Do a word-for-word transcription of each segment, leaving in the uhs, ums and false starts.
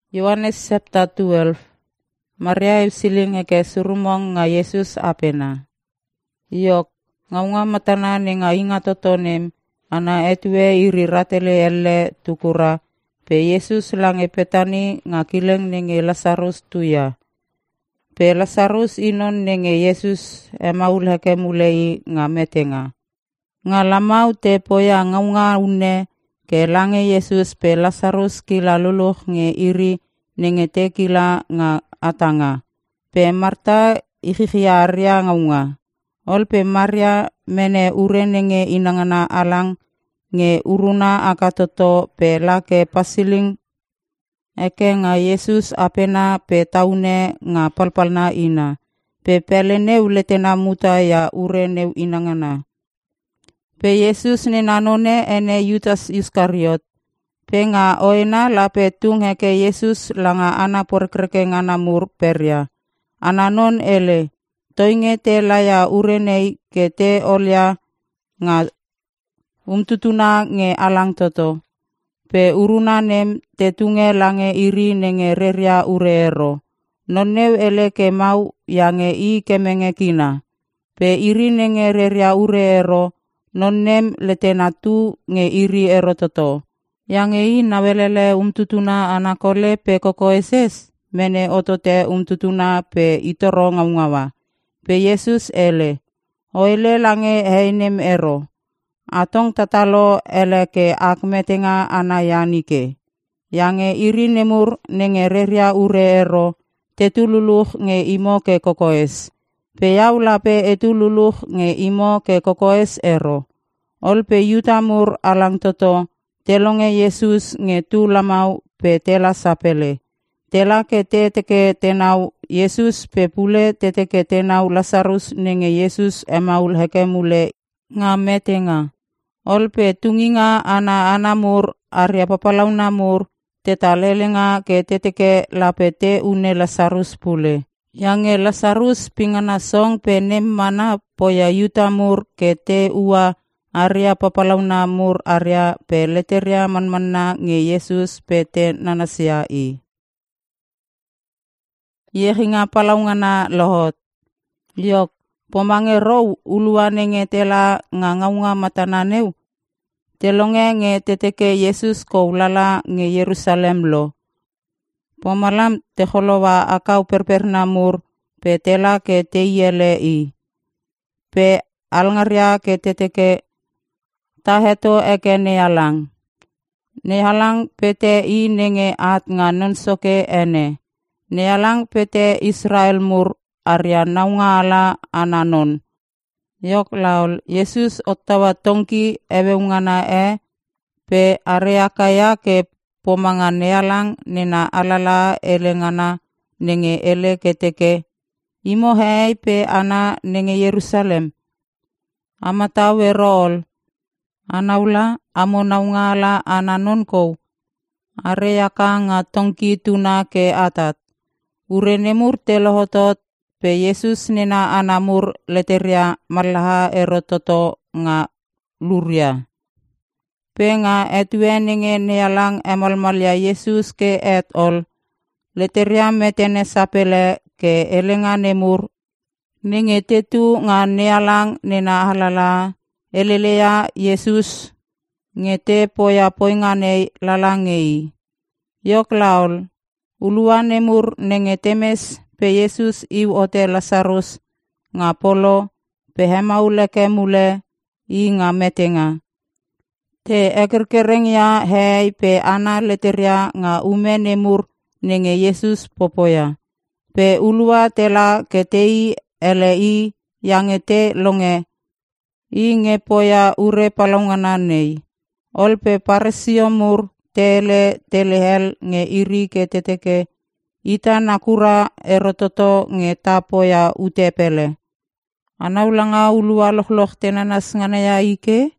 Yohanes chapter twelve. Maria siling eke surumong nga Yesus apena. Yok, ngaunga matana ne nga inga totonem, ana etwe iri ratele elle tukura, pe Yesus lang epetani nga kileng nenge Lazarus tuya. Pe Lazarus inon nenge Yesus emaul heke mulei nga metenga. Nga lamau te poya ngaunga une, ke lange Yesus pe Lazarus kila luluh nge iri nenge te kila nga atanga. Pe Marta ikhikhiya arya ngaunga. Ol pe Maria mene ure nenge inangana alang nge uruna akatoto pe lake pasiling eke nga Yesus apena pe taune nga palpalna ina. Pe pelene uletena muta ya ure neu inangana. Pe Yesus ne nanone ene Yudas Iskariot. Pe nga oena lape tung heke Yesus langa ana porkreke ngana mur peria. Ananon ele. Toinge te laya urenei ke te olya nga umtutuna nge alang toto. Pe uruna nem te tunge lange iri nenge reria ureero. Noneu ele ke mau yange i kemenge kina. Pe iri nenge reria ureero. Nonnem letena tu nge iri ero toto. Yang i nawelele umtutuna anakole pe koko eses. Mene otote umtutuna pe itoro ngaungawa. Pe Yesus ele. Oele lange heinem ero. Atong tatalo ele ke akmetenga anayanike. Yang iri nemur nenge reria ure ero. Tetululuh nge imo ke kokoes. Pe yaula pe etululuh nge imo ke kokoes ero. Ol pe yutamur alang toto. Telonge Yesus nge tu lamau pe tela sapele. Tela ke te teke tenau Yesus pe pule te teke tenau Lazarus nenge Yesus emaul heke mule nga metenga. Ol pe tunginga ana anamur arya papalau namur teta lelenga ke te teke lape te une Lazarus pule. Yange Lazarus pingana song pe nem mana poya yutamur ke te ua arya papalau namur arya pe leteria manmanna nge Yesus pe te nanasiai. Yehinga palaungana lohot. Liok, pomange row uluane nge tela nga ngaunga matananeu. Telonge nge teteke Yesus ko ulala nge Yerusalem lo. Pomalam te holowa akau perpernamur pe tela ke te yele i. Pe alngaria ke teteke taheto eke nealang. Nealang pete i nenge at nga nonsoke ene. Nealang pete Israel mur arya naunga ala ananon. Yok laul Yesus ottawa tongki ewe ungana e. Pe area kaya ke pomanga nealang nena alala elengana nenge ele keteke. Imo hei pe ana nenge Yerusalem. Amatawe rool. Anaula amo naunga ala ananon ko. Area ka nga tongki tuna ke atat. Ure nemur telohotot pe Yesus nena anamur leteria malaha erototo nga luria. Pe nga etue nenge nealang emalmalya Yesus ke et ol. Leteria metene sapele ke elenga nemur. Nenge tetu nga nealang nena halala elelea Yesus ngete poya poingane lalangei. Yok laul. Uluan nemur nenge temes pe Yesus iu ote Lazarus nga polo pe hemaule ke mule i nga metenga. Te ekerkereng ya hei pe ana leteria nga ume nemur nenge Yesus popoya. Pe ulua tela ketei ele i yang ete longe i nge poya ure palongana nei. Ol pe paresio mur tele telehel nge iri ke teteke ita nakura erototo nge tapoya utepele. Anaulanga ulua loh-loh tenanas nganaya ike.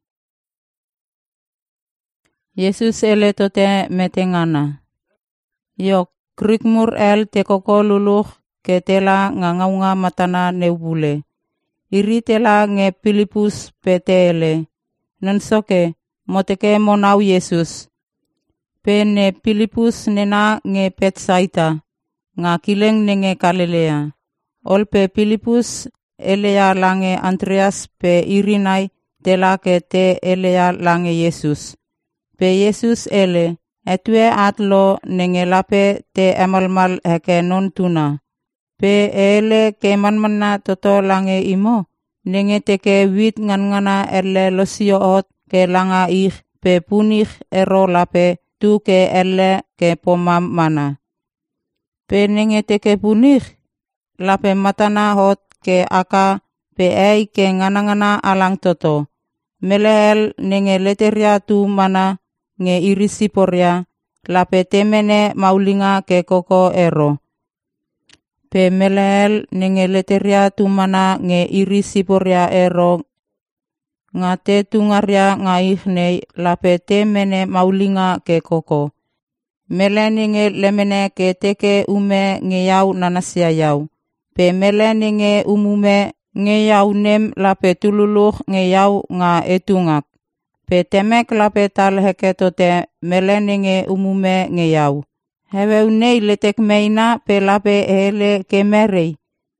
Yesus ele tote metengana. Yok krikmur el te koko luluh ke tela nga ngaunga matana neubule. Iri tela nge Filipus petele. Nonsoke moteke monau Yesus. Pe ne Pilipus nena nge Betsaida, nga kileng nenge Galilea. Ol pe Pilipus elea lange Andreas pe Irinai tela ke te elea lange Yesus. Pe Yesus ele, etue atlo nenge lape te emalmal heke non tuna. Pe ele ke manmana toto lange imo, nenge teke wit ngan-ngana ele losio ot ke langa ih pe punih ero lape tu ke ele ke pomam mana. Pe nenge teke punih, lape matana hot ke aka pe ei ke ngana-ngana alang toto. Melehel nenge leteria tu mana nge irisiporia, lape temene maulinga ke koko ero. Pe melehel nenge leteria tu mana nge irisiporia ero, nga te tungaria nga ihnei lape temene maulinga ke koko. Mele nenge lemene ke teke ume nge yau nanasia yau. Pe mele nenge umume nge yau nem lape tululuh nge yau nga etungak. Pe temek lape tal heke tote mele nenge umume nge yau. Hewe unei letek meina pe lape ele ke merei.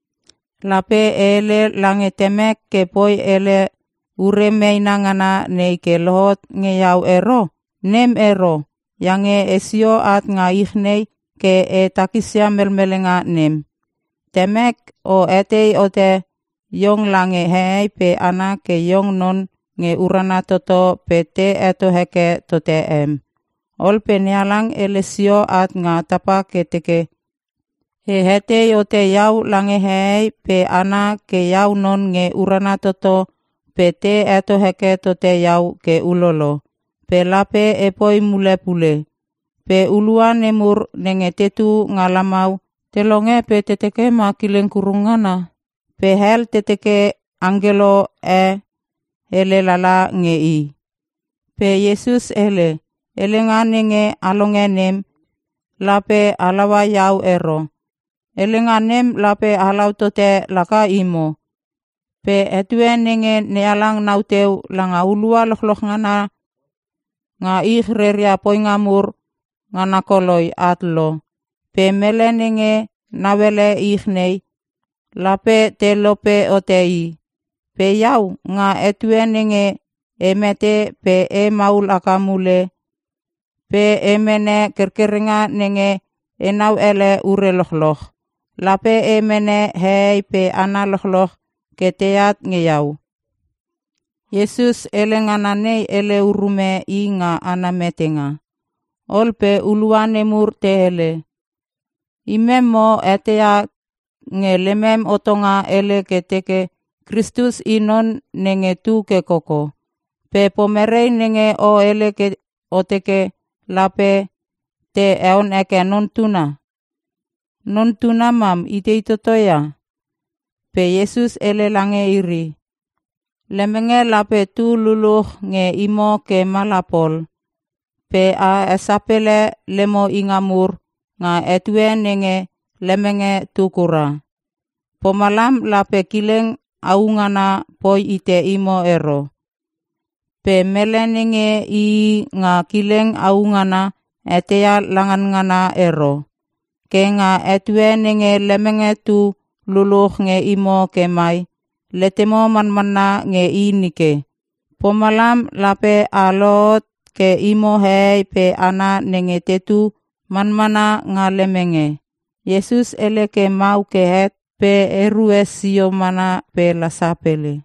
Lape ele lange temek ke poi ele ure meina ngana nei ke lohot nge yau ero. Nem ero. Yange esio at nga ihnei ke e takisia melmelenga nem. Temek o etei ote yong lange hei pe ana ke yong non nge urana toto pe te eto heke tote em. Ol pe nialang elesio at nga tapa ke teke. He hetei ote yau lange hei pe ana ke yau non nge urana toto pe te eto heke tote yau ke ulolo. Pe lape epoi mule pule. Pe uluan emur nenge tetu ngalamau. Telonge pe teteke makileng kurungana. Pe hel teteke angelo e ele lala nge i. Pe Yesus ele. Ele nga nenge alonge nem. Lape alawa yau ero. Ele nga nem lape alau tote laka imo. Pe etue nenge nealang nauteu langa ulua lokloh ngana. Nga ih reria poi ngamur ngana koloi atlo. Pe mele nenge nawele ih nei. Lape te lope otei. Pe yau nga etue nenge emete pe e maul akamule. Pe emene kerkeringa nenge enau ele ure lokloh. Lape emene hei pe ana lokloh keteat ngeyau. Yesus ele nganane ele urume i nga ana metenga. Ol pe uluan emur te ele. Imemo etea nge lemem otonga ele keteke Kristus inon nenge tu ke koko. Pe pomerei nenge o ele ke oteke lape te eon eke non tuna. Non tuna mam ite itotoya. Pe Yesus ele lange iri. Lemenge lape tu luluh nge imo ke malapol. Pe a esapele lemo ingamur nga etue nenge lemenge tukura. Pomalam lape kileng aungana poi ite imo ero. Pe mele nenge i nga kileng aungana etea langan ngana ero. Ke nga etue nenge lemenge tu luluh nge imo ke mai. Letemo manmana nge inike. Pomalam lape alot ke imo hei pe ana nenge tetu manmana nga lemenge. Yesus ele ke mau ke het pe erue sio mana pe lasapele.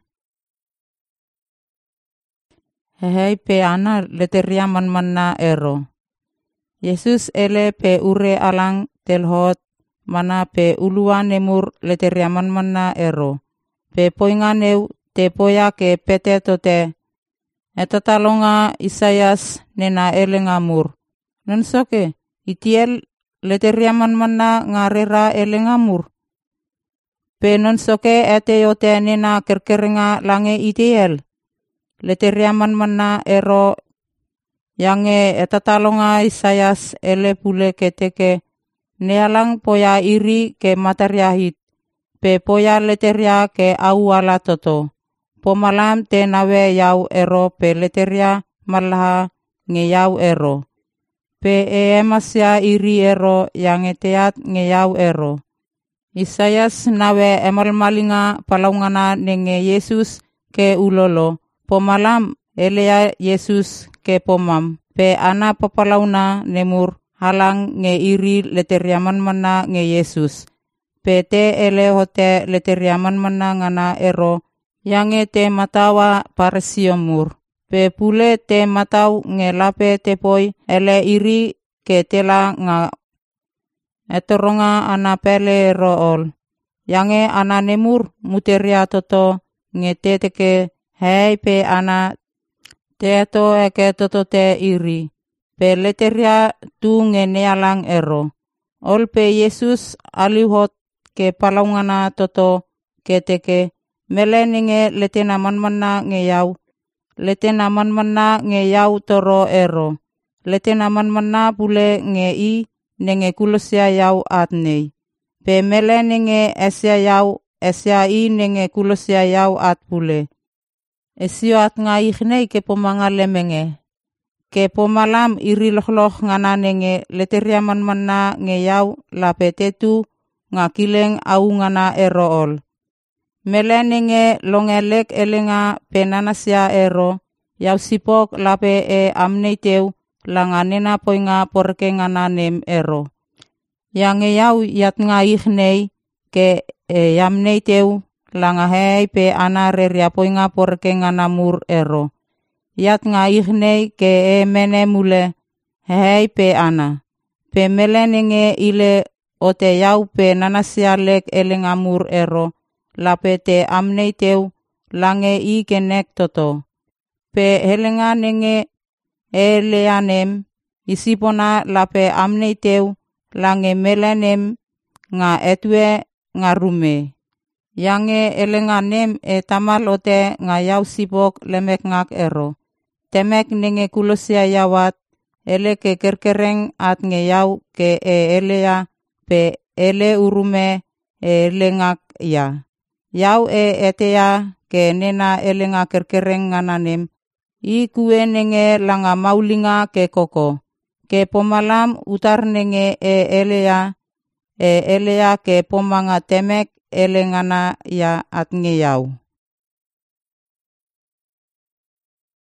Hei pe ana leteria manmana ero. Yesus ele pe ure alang telhot mana pe uluan emur leteria manmana ero. Pe poinganeu te poya ke pete tote. Etatalonga Isaias nena ele ngamur. Nonsoke itiel leteria manmana ngarera ele ngamur. Pe nonsoke ete yote nena kerkeringa lange itiel. Leteria manmana ero yange etatalonga Isaias ele pule keteke. Nealang poya iri ke matariahit. Pe poya leteria ke awala toto. Pomalam te nawe yau ero pe leteria malaha nge yau ero. pe e emasya iri ero yang eteat ngeyau ero. Isayas nawe emalmalinga palaungana nenge Yesus ke ulolo, pomalam elea Yesus ke pomam, pe ana papalauna nemur halang nge iri leteriaman mana nge Yesus. Pe te ele hote leteriaman mana ngana ero, yang te matawa parsiomur. Pe pule te matau nge lape tepoi ele iri ke tela nga etoronga ana pele rool. Yange ana nemur muteria toto nge teteke hei pe ana teto eke toto te iri. Pe leteria tu nge nealang ero. Ol pe Yesus alihot ke palaungana toto ke teke mele ninge letena manmana nge yau. Letena manmana nge yau toro ero. Letena manmana pule nge i nenge kulusya yau atnei. Pe mele nenge esya yau esya i nenge kulusya yau at pule. Esyo at nga ikhnei ke pomanga lemenge. Ke pomalam iri loh-loh ngana nenge leteria manmana nge yau la petetu nga kileng au ngana erool. Mele nenge longelek elenga penanasya ero. Yau sipok lape e amnei teu langa nena poinga porke ngana nem ero. Yang yau yat nga ikhnei ke e yamnei teu langa hei pe ana reria poinga porke ngana mur ero. Yat nga ikhnei ke e mene mule hei pe ana. Pe mele nenge ile ote yau pe nanasya lek elenga mur ero. Lape te amnei teu lange i kenek toto. Pe helenga nenge e leanem isipona lape amnei teu lange melenem nga etwe nga rume. Yange elenga nem e tamal ote nga yau sipok lemek ngak ero. Temek nenge kulusya yawat ele ke kerkereng at nge yau ke e elea pe ele urume e ele ngak ya. Yau e etea ke nena ele nga kerkereng ngananem. I kue nenge langa maulinga ke koko. Ke pomalam utar nenge e elea, e elea ke pomanga temek ele ngana ya at nge yau.